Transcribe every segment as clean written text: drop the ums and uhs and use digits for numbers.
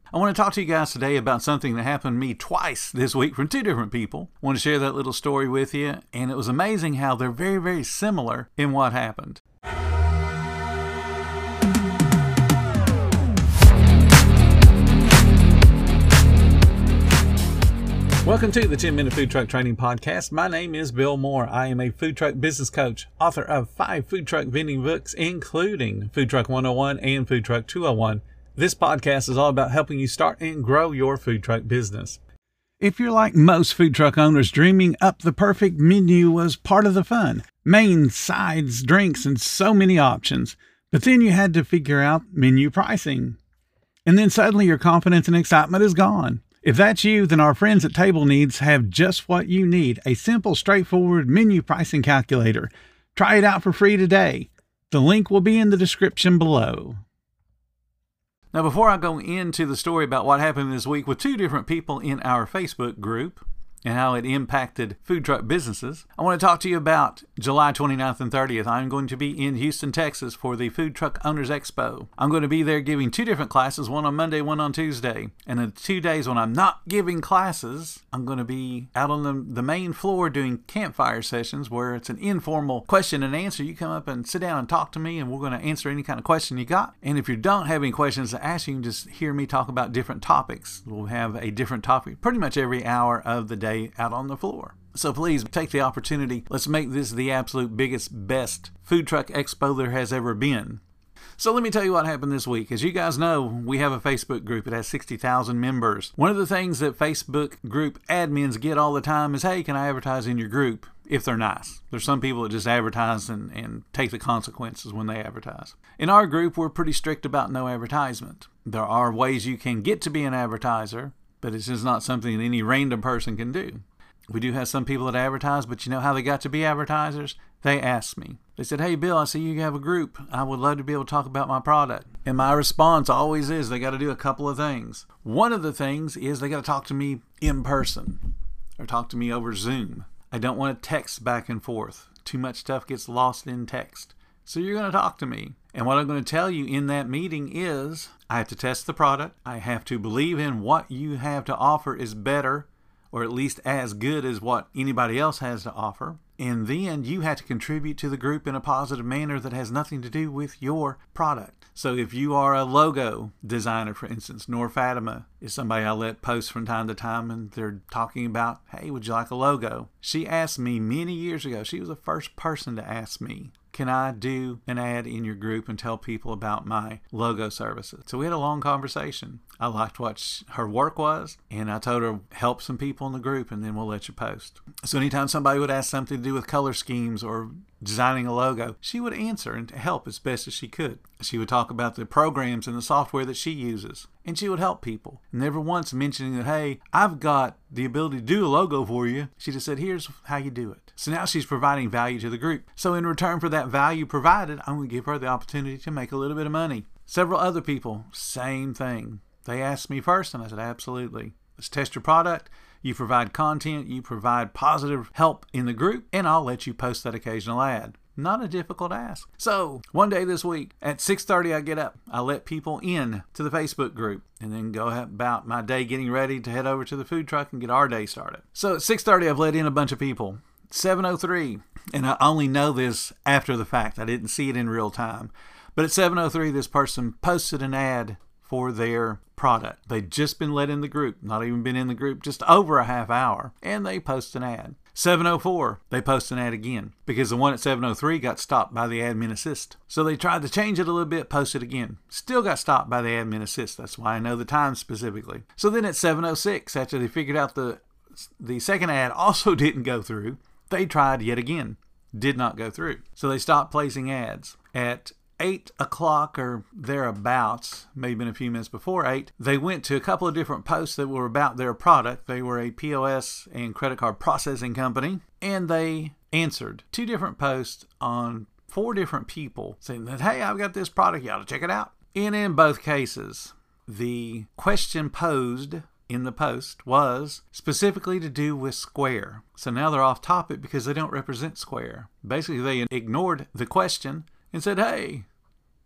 I want to talk to you guys today about something that happened to me twice this week from two different people. I want to share that little story with you, and it was amazing how they're very, very similar in what happened. Welcome to the 10-Minute Food Truck Training Podcast. My name is Bill Moore. I am a food truck business coach, author of 5 food truck vending books, including Food Truck 101 and Food Truck 201. This podcast is all about helping you start and grow your food truck business. If you're like most food truck owners, dreaming up the perfect menu was part of the fun. Main, sides, drinks, and so many options. But then you had to figure out menu pricing. And then suddenly your confidence and excitement is gone. If that's you, then our friends at Table Needs have just what you need, a simple, straightforward menu pricing calculator. Try it out for free today. The link will be in the description below. Now, before I go into the story about what happened this week with two different people in our Facebook group and how it impacted food truck businesses, I want to talk to you about July 29th and 30th. I'm going to be in Houston, Texas for the Food Truck Owners Expo. I'm going to be there giving 2 different classes, one on Monday, one on Tuesday. And the 2 days when I'm not giving classes, I'm going to be out on the main floor doing campfire sessions where it's an informal question and answer. You come up and sit down and talk to me, and we're going to answer any kind of question you got. And if you don't have any questions to ask, you can just hear me talk about different topics. We'll have a different topic pretty much every hour of the day out on the floor. So please take the opportunity. Let's make this the absolute biggest, best food truck expo there has ever been. So let me tell you what happened this week. As you guys know, we have a Facebook group. It has 60,000 members. One of the things that Facebook group admins get all the time is, hey, can I advertise in your group? If they're nice. There's some people that just advertise and take the consequences when they advertise. In our group, we're pretty strict about no advertisement. There are ways you can get to be an advertiser, but it's just not something that any random person can do. We do have some people that advertise, but you know how they got to be advertisers? They asked me. They said, hey, Bill, I see you have a group. I would love to be able to talk about my product. And my response always is they got to do a couple of things. One of the things is they got to talk to me in person or talk to me over Zoom. I don't want to text back and forth. Too much stuff gets lost in text. So you're going to talk to me. And what I'm going to tell you in that meeting is I have to test the product. I have to believe in what you have to offer is better, or at least as good as what anybody else has to offer. And then you have to contribute to the group in a positive manner that has nothing to do with your product. So if you are a logo designer, for instance, Nor Fatima is somebody I let post from time to time, and they're talking about, hey, would you like a logo? She asked me many years ago, she was the first person to ask me, can I do an ad in your group and tell people about my logo services? So we had a long conversation. I liked what her work was, and I told her, help some people in the group, and then we'll let you post. So anytime somebody would ask something to do with color schemes or designing a logo, she would answer and help as best as she could. She would talk about the programs and the software that she uses, and she would help people. Never once mentioning that, hey, I've got the ability to do a logo for you. She just said, here's how you do it. So now she's providing value to the group. So in return for that value provided, I'm going to give her the opportunity to make a little bit of money. Several other people, same thing. They asked me first, and I said, absolutely. Let's test your product. You provide content, you provide positive help in the group, and I'll let you post that occasional ad. Not a difficult ask. So one day this week at 6:30, I get up. I let people in to the Facebook group and then go about my day getting ready to head over to the food truck and get our day started. So at 6:30, I've let in a bunch of people. 7:03, and I only know this after the fact. I didn't see it in real time. But at 7:03, this person posted an ad for their product. They'd just been let in the group, not even been in the group, just over a half hour, and they post an ad. 7:04, they post an ad again because the one at 7:03 got stopped by the admin assist. So they tried to change it a little bit, post it again. Still got stopped by the admin assist. That's why I know the time specifically. So then at 7:06, after they figured out the second ad also didn't go through, they tried yet again. Did not go through. So they stopped placing ads. At 8 o'clock or thereabouts, maybe a few minutes before 8, they went to a couple of different posts that were about their product. They were a POS and credit card processing company, and they answered 2 different posts on 4 different people saying that, hey, I've got this product, you ought to check it out. And in both cases, the question posed in the post was specifically to do with Square. So now they're off topic because they don't represent Square. Basically, they ignored the question and said, hey,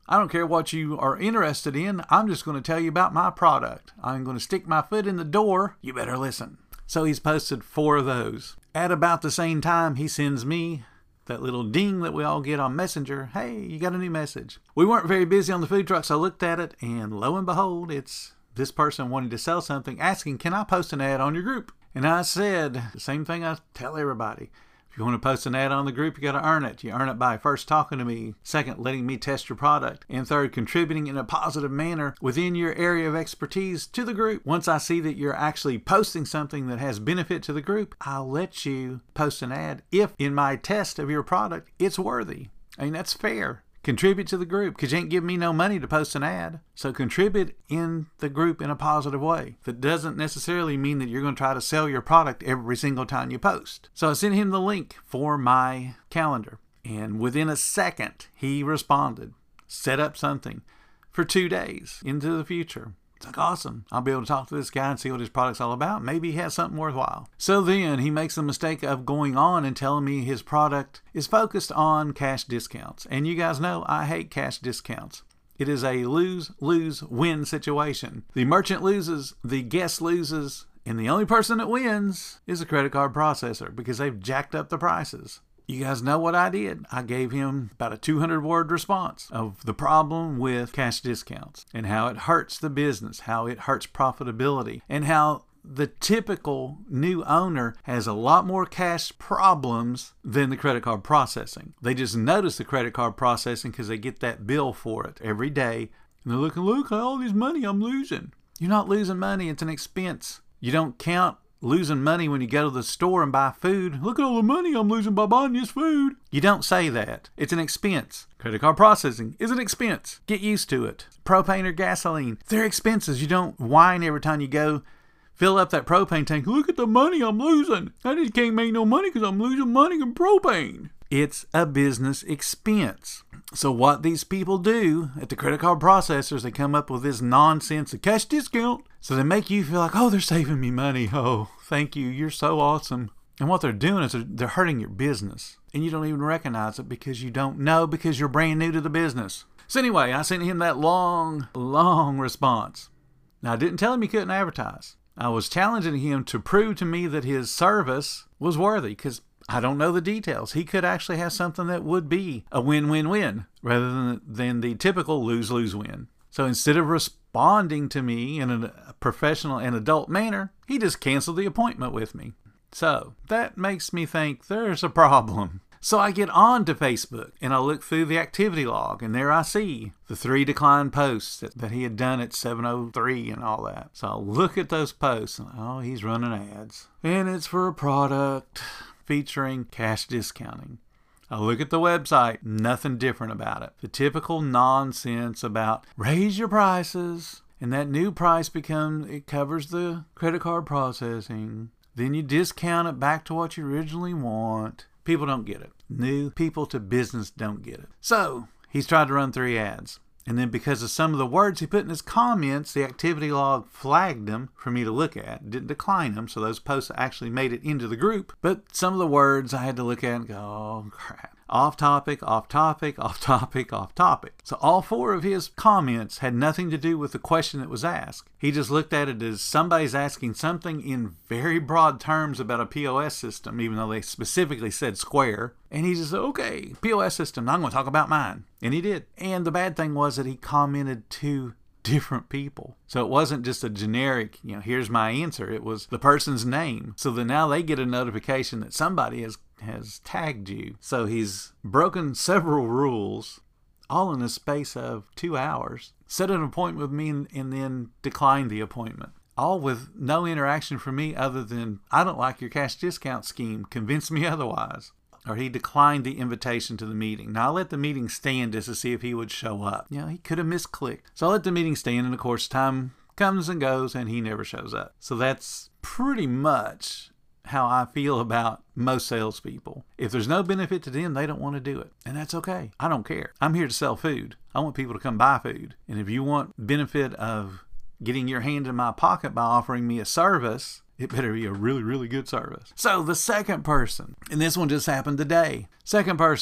I don't care what you are interested in. I'm just going to tell you about my product. I'm going to stick my foot in the door. You better listen. So he's posted 4 of those. At about the same time, he sends me that little ding that we all get on Messenger. Hey, you got a new message. We weren't very busy on the food truck, so I looked at it, and lo and behold, it's this person wanting to sell something, asking, can I post an ad on your group? And I said, the same thing I tell everybody. If you want to post an ad on the group, you got to earn it. You earn it by first talking to me, second, letting me test your product, and third, contributing in a positive manner within your area of expertise to the group. Once I see that you're actually posting something that has benefit to the group, I'll let you post an ad if in my test of your product, it's worthy. I mean, that's fair. Contribute to the group, because you ain't giving me no money to post an ad. So contribute in the group in a positive way. That doesn't necessarily mean that you're going to try to sell your product every single time you post. So I sent him the link for my calendar. And within a second, he responded, set up something for 2 days into the future. It's like, awesome. I'll be able to talk to this guy and see what his product's all about. Maybe he has something worthwhile. So then he makes the mistake of going on and telling me his product is focused on cash discounts. And you guys know I hate cash discounts. It is a lose-lose-win situation. The merchant loses, the guest loses, and the only person that wins is a credit card processor because they've jacked up the prices. You guys know what I did. I gave him about a 200-word response of the problem with cash discounts and how it hurts the business, how it hurts profitability, and how the typical new owner has a lot more cash problems than the credit card processing. They just notice the credit card processing because they get that bill for it every day. And they're looking, look at all this money I'm losing. You're not losing money. It's an expense. You don't count losing money when you go to the store and buy food. Look at all the money I'm losing by buying this food. You don't say that. It's an expense. Credit card processing is an expense. Get used to it. Propane or gasoline, they're expenses. You don't whine every time you go fill up that propane tank. Look at the money I'm losing. I just can't make no money because I'm losing money in propane. It's a business expense. So what these people do at the credit card processors, they come up with this nonsense of cash discount. So they make you feel like, oh, they're saving me money. Oh, thank you. You're so awesome. And what they're doing is they're hurting your business. And you don't even recognize it because you don't know, because you're brand new to the business. So anyway, I sent him that long response. Now, I didn't tell him he couldn't advertise. I was challenging him to prove to me that his service was worthy, because I don't know the details. He could actually have something that would be a win-win-win rather than the typical lose-lose-win. So instead of responding to me in a professional and adult manner, he just canceled the appointment with me. So that makes me think there's a problem. So I get on to Facebook and I look through the activity log, and there I see the 3 declined posts that he had done at 7:03 and all that. So I look at those posts and oh, he's running ads. And it's for a product featuring cash discounting. I look at the website, nothing different about it. The typical nonsense about raise your prices, and that new price it covers the credit card processing. Then you discount it back to what you originally want. People don't get it. New people to business don't get it. So he's tried to run 3 ads. And then because of some of the words he put in his comments, the activity log flagged them for me to look at. Didn't decline them, so those posts actually made it into the group. But some of the words I had to look at and go, oh crap. Off topic, off topic, off topic, off topic. So all 4 of his comments had nothing to do with the question that was asked. He just looked at it as somebody's asking something in very broad terms about a POS system, even though they specifically said Square. And he just said, okay, POS system, I'm going to talk about mine. And he did. And the bad thing was that he commented to different people. So it wasn't just a generic, here's my answer. It was the person's name. So that now they get a notification that somebody has tagged you. So he's broken several rules, all in the space of 2 hours, set an appointment with me and then declined the appointment. All with no interaction from me other than, I don't like your cash discount scheme. Convince me otherwise. Or he declined the invitation to the meeting. Now, I let the meeting stand just to see if he would show up. He could have misclicked. So I let the meeting stand, and of course, time comes and goes, and he never shows up. So that's pretty much how I feel about most salespeople. If there's no benefit to them, they don't want to do it. And that's okay. I don't care. I'm here to sell food. I want people to come buy food. And if you want benefit of getting your hand in my pocket by offering me a service, it better be a really, really good service. So the second person, and this one just happened today. Second person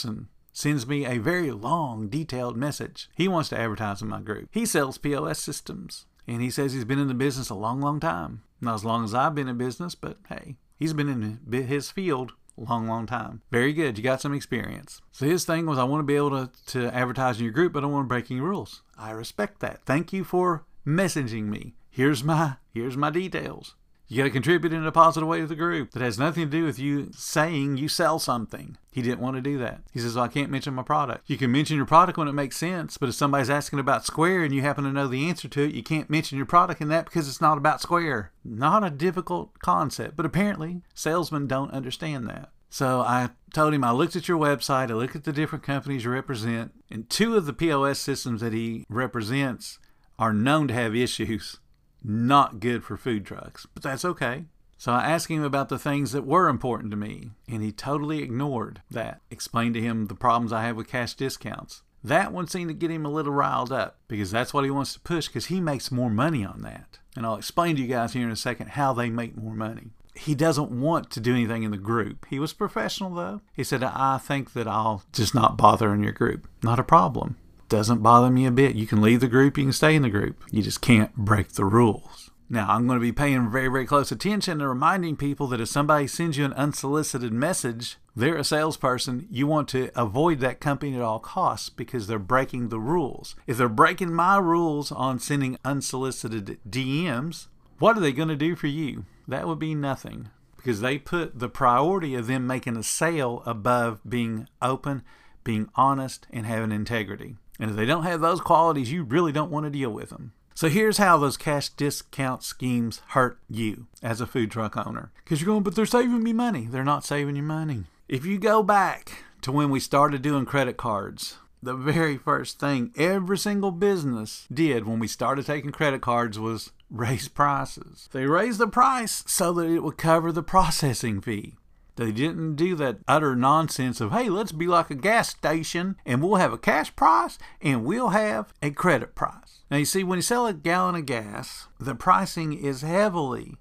sends me a very long, detailed message. He wants to advertise in my group. He sells POS systems, and he says he's been in the business a long, long time. Not as long as I've been in business, but hey, he's been in his field a long, long time. Very good. You got some experience. So his thing was, I want to be able to advertise in your group, but I don't want to break any rules. I respect that. Thank you for messaging me. Here's my details. You got to contribute in a positive way to the group. That has nothing to do with you saying you sell something. He didn't want to do that. He says, well, I can't mention my product. You can mention your product when it makes sense, but if somebody's asking about Square and you happen to know the answer to it, you can't mention your product in that because it's not about Square. Not a difficult concept, but apparently salesmen don't understand that. So I told him I looked at your website, I looked at the different companies you represent, and 2 of the POS systems that he represents are known to have issues. Not good for food trucks, but that's okay. So I asked him about the things that were important to me, and he totally ignored that. Explained to him the problems I have with cash discounts. That one seemed to get him a little riled up, because that's what he wants to push, because he makes more money on that. And I'll explain to you guys here in a second how they make more money. He doesn't want to do anything in the group. He was professional, though. He said, I think that I'll just not bother in your group. Not a problem. Doesn't bother me a bit. You can leave the group, you can stay in the group. You just can't break the rules. Now, I'm going to be paying very, very close attention to reminding people that if somebody sends you an unsolicited message, they're a salesperson. You want to avoid that company at all costs because they're breaking the rules. If they're breaking my rules on sending unsolicited DMs, what are they going to do for you? That would be nothing, because they put the priority of them making a sale above being open, being honest, and having integrity. And if they don't have those qualities, you really don't want to deal with them. So here's how those cash discount schemes hurt you as a food truck owner. Because you're going, but they're saving me money. They're not saving you money. If you go back to when we started doing credit cards, the very first thing every single business did when we started taking credit cards was raise prices. They raised the price so that it would cover the processing fee. They didn't do that utter nonsense of, hey, let's be like a gas station and we'll have a cash price and we'll have a credit price. Now, you see, when you sell a gallon of gas, the pricing is heavily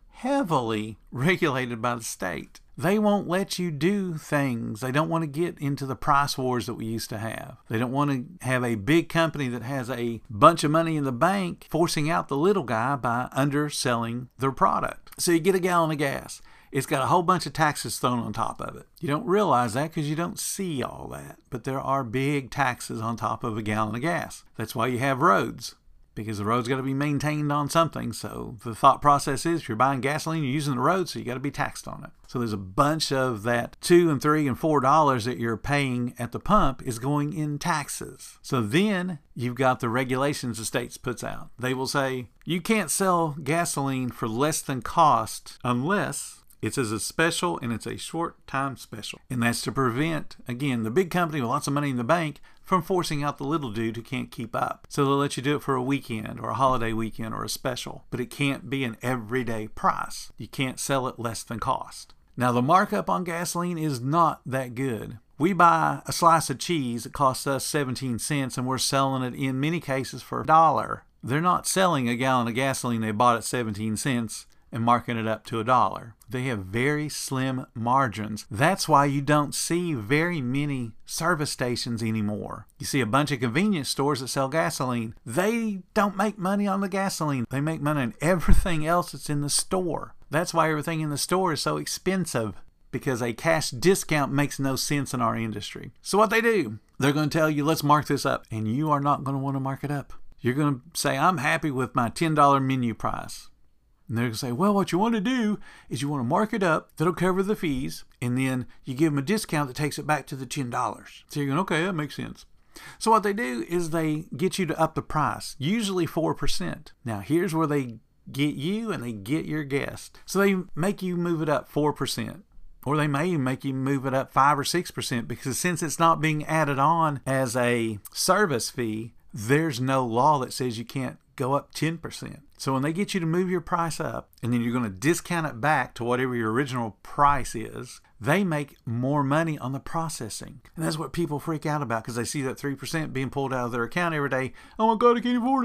regulated by the state. They won't let you do things. They don't want to get into the price wars that we used to have. They don't want to have a big company that has a bunch of money in the bank forcing out the little guy by underselling their product. So you get a gallon of gas. It's got a whole bunch of taxes thrown on top of it. You don't realize that because you don't see all that. But there are big taxes on top of a gallon of gas. That's why you have roads, because the road's got to be maintained on something. So the thought process is, if you're buying gasoline, you're using the road, so you got to be taxed on it. So there's a bunch of that $2 and $3 and $4 that you're paying at the pump is going in taxes. So then you've got the regulations the state puts out. They will say, you can't sell gasoline for less than cost unless it's as a special and it's a short time special. And that's to prevent, again, the big company with lots of money in the bank from forcing out the little dude who can't keep up. So they'll let you do it for a weekend or a holiday weekend or a special. But it can't be an everyday price. You can't sell it less than cost. Now, the markup on gasoline is not that good. We buy a slice of cheese that costs us 17 cents and we're selling it in many cases for $1. They're not selling a gallon of gasoline they bought at 17 cents and marking it up to $1. They have very slim margins. That's why you don't see very many service stations anymore. You see a bunch of convenience stores that sell gasoline. They don't make money on the gasoline. They make money on everything else that's in the store. That's why everything in the store is so expensive, because a cash discount makes no sense in our industry. So what they do, they're going to tell you, let's mark this up. And you are not going to want to mark it up. You're going to say, I'm happy with my $10 menu price. And they're going to say, well, what you want to do is you want to mark it up. That'll cover the fees. And then you give them a discount that takes it back to the $10. So you're going, okay, that makes sense. So what they do is they get you to up the price, usually 4%. Now, here's where they get you and they get your guest. So they make you move it up 4%. Or they may make you move it up 5 or 6%, because since it's not being added on as a service fee, there's no law that says you can't go up 10%. So when they get you to move your price up and then you're going to discount it back to whatever your original price is, they make more money on the processing. And that's what people freak out about, because they see that 3% being pulled out of their account every day. Oh my God, I can't afford it.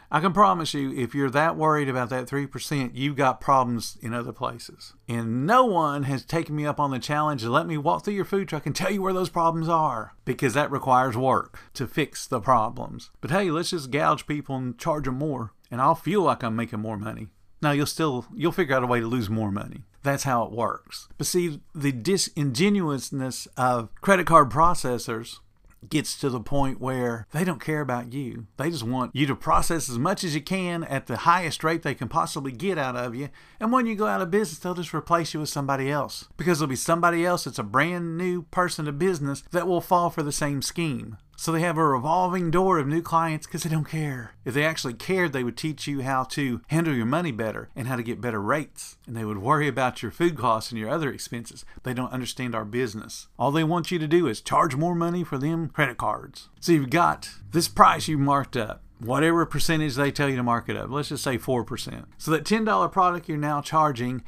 I can promise you, if you're that worried about that 3%, you've got problems in other places. And no one has taken me up on the challenge to let me walk through your food truck and tell you where those problems are, because that requires work to fix the problems. But hey, let's just gouge people and charge them more, and I'll feel like I'm making more money. No, you'll figure out a way to lose more money. That's how it works. But see, the disingenuousness of credit card processors gets to the point where they don't care about you. They just want you to process as much as you can at the highest rate they can possibly get out of you. And when you go out of business, they'll just replace you with somebody else, because there'll be somebody else that's a brand new person to business that will fall for the same scheme. So they have a revolving door of new clients because they don't care. If they actually cared, they would teach you how to handle your money better and how to get better rates. And they would worry about your food costs and your other expenses. They don't understand our business. All they want you to do is charge more money for them credit cards. So you've got this price you marked up, whatever percentage they tell you to mark it up. Let's just say 4%. So that $10 product you're now charging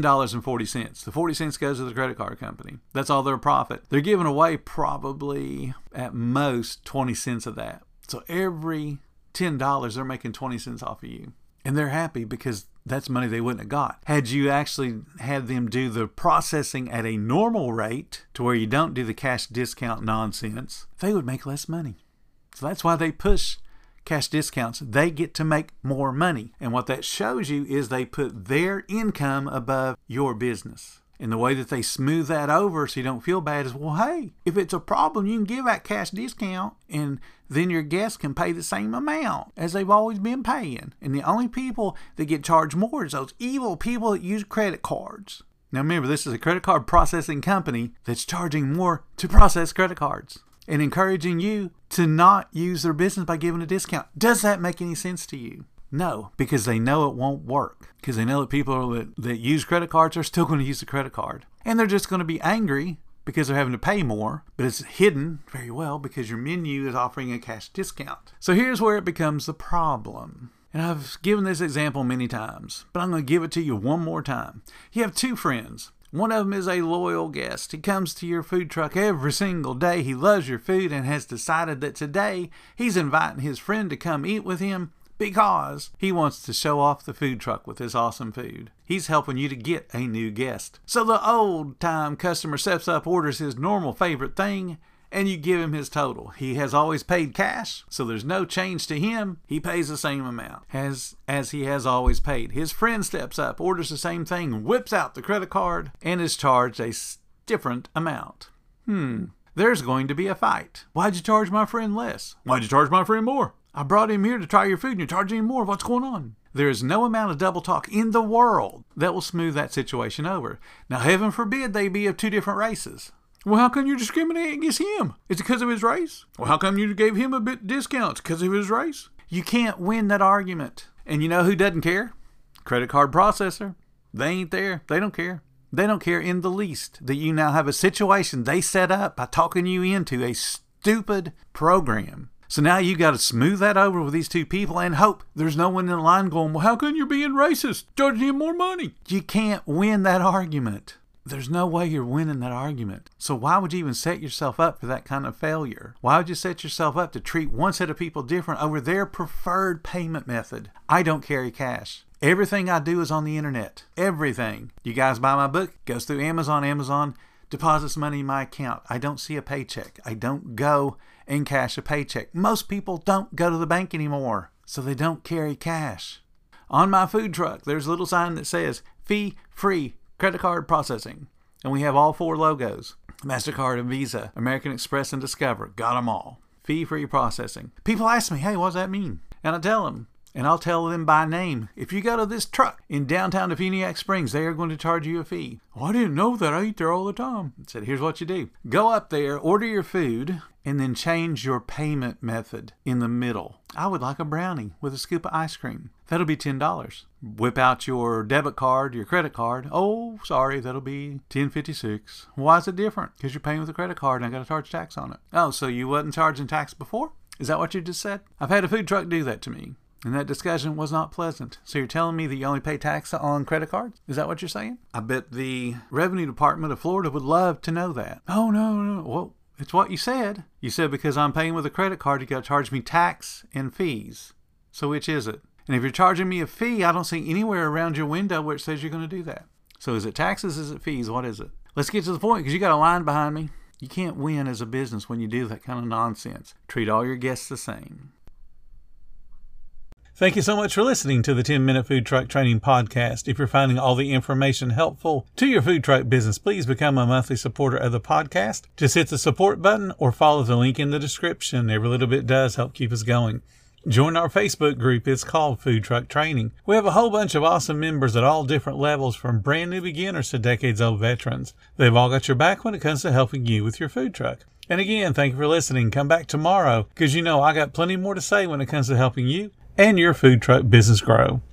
$10.40. The 40 cents goes to the credit card company. That's all their profit. They're giving away probably at most 20 cents of that. So every $10, they're making 20 cents off of you. And they're happy because that's money they wouldn't have got had you actually had them do the processing at a normal rate, to where you don't do the cash discount nonsense. They would make less money. So that's why they push cash discounts. They get to make more money. And what that shows you is they put their income above your business. And the way that they smooth that over so you don't feel bad is, well, hey, if it's a problem, you can give that cash discount and then your guests can pay the same amount as they've always been paying. And the only people that get charged more is those evil people that use credit cards. Now remember, this is a credit card processing company that's charging more to process credit cards and encouraging you to not use their business by giving a discount. Does that make any sense to you? No, because they know it won't work. Because they know that people that use credit cards are still going to use the credit card. And they're just going to be angry because they're having to pay more, but it's hidden very well because your menu is offering a cash discount. So here's where it becomes the problem. And I've given this example many times, but I'm going to give it to you one more time. You have two friends. One of them is a loyal guest. He comes to your food truck every single day. He loves your food and has decided that today he's inviting his friend to come eat with him because he wants to show off the food truck with his awesome food. He's helping you to get a new guest. So the old-time customer steps up, orders his normal favorite thing, and you give him his total. He has always paid cash, so there's no change to him. He pays the same amount as he has always paid. His friend steps up, orders the same thing, whips out the credit card, and is charged a different amount. There's going to be a fight. Why'd you charge my friend less? Why'd you charge my friend more? I brought him here to try your food and you're charging him more. What's going on? There is no amount of double talk in the world that will smooth that situation over. Now, heaven forbid they be of two different races. Well, how come you're discriminating against him? Is it because of his race? Well, how come you gave him a bit discount? It's because of his race? You can't win that argument. And you know who doesn't care? Credit card processor. They ain't there. They don't care. They don't care in the least that you now have a situation they set up by talking you into a stupid program. So now you got to smooth that over with these two people and hope there's no one in the line going, well, how come you're being racist? Charging him more money. You can't win that argument. There's no way you're winning that argument. So why would you even set yourself up for that kind of failure? Why would you set yourself up to treat one set of people different over their preferred payment method? I don't carry cash. Everything I do is on the internet. Everything. You guys buy my book, goes through Amazon. Amazon deposits money in my account. I don't see a paycheck. I don't go and cash a paycheck. Most people don't go to the bank anymore, so they don't carry cash. On my food truck, there's a little sign that says fee-free credit card processing. And we have all four logos. MasterCard and Visa, American Express and Discover. Got them all. Fee-free processing. People ask me, hey, what does that mean? And I tell them. And I'll tell them by name. If you go to this truck in downtown Definiak Springs, they are going to charge you a fee. Oh, I didn't know that. I eat there all the time. I said, here's what you do. Go up there, order your food, and then change your payment method in the middle. I would like a brownie with a scoop of ice cream. That'll be $10. Whip out your debit card, your credit card. Oh, sorry, that'll be $10.56. Why is it different? Because you're paying with a credit card and I got to charge tax on it. Oh, so you wasn't charging tax before? Is that what you just said? I've had a food truck do that to me. And that discussion was not pleasant. So you're telling me that you only pay tax on credit cards? Is that what you're saying? I bet the Revenue Department of Florida would love to know that. Oh, no. Well, it's what you said. You said because I'm paying with a credit card, you got to charge me tax and fees. So which is it? And if you're charging me a fee, I don't see anywhere around your window where it says you're going to do that. So is it taxes? Is it fees? What is it? Let's get to the point, because you got a line behind me. You can't win as a business when you do that kind of nonsense. Treat all your guests the same. Thank you so much for listening to the 10-Minute Food Truck Training Podcast. If you're finding all the information helpful to your food truck business, please become a monthly supporter of the podcast. Just hit the support button or follow the link in the description. Every little bit does help keep us going. Join our Facebook group. It's called Food Truck Training. We have a whole bunch of awesome members at all different levels, from brand new beginners to decades-old veterans. They've all got your back when it comes to helping you with your food truck. And again, thank you for listening. Come back tomorrow, because I got plenty more to say when it comes to helping you and your food truck business grow.